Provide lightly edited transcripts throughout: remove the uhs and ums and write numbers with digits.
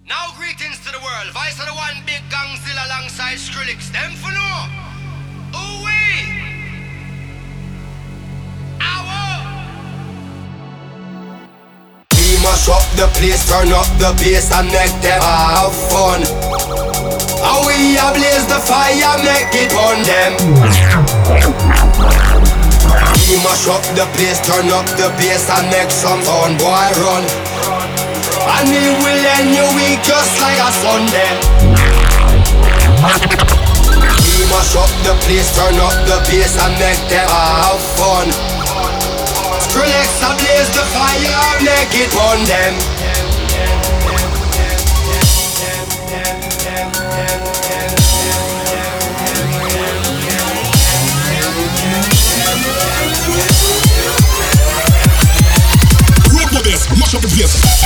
Now greetings to the world. Vice of the one big gangzilla alongside Skrillex. Them for no. Ooh-wee. We mash up the place, turn up the bass and make them have fun. And we ablaze the fire, make it on them. We mash up the place, turn up the bass and make some fun, boy run. And we will end your week just like a Sunday. We mash up the place, turn up the bass and make them have fun. Skrillex ablaze the fire, make it on them. Rock with this, mash up the place.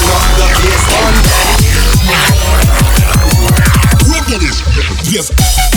Yes.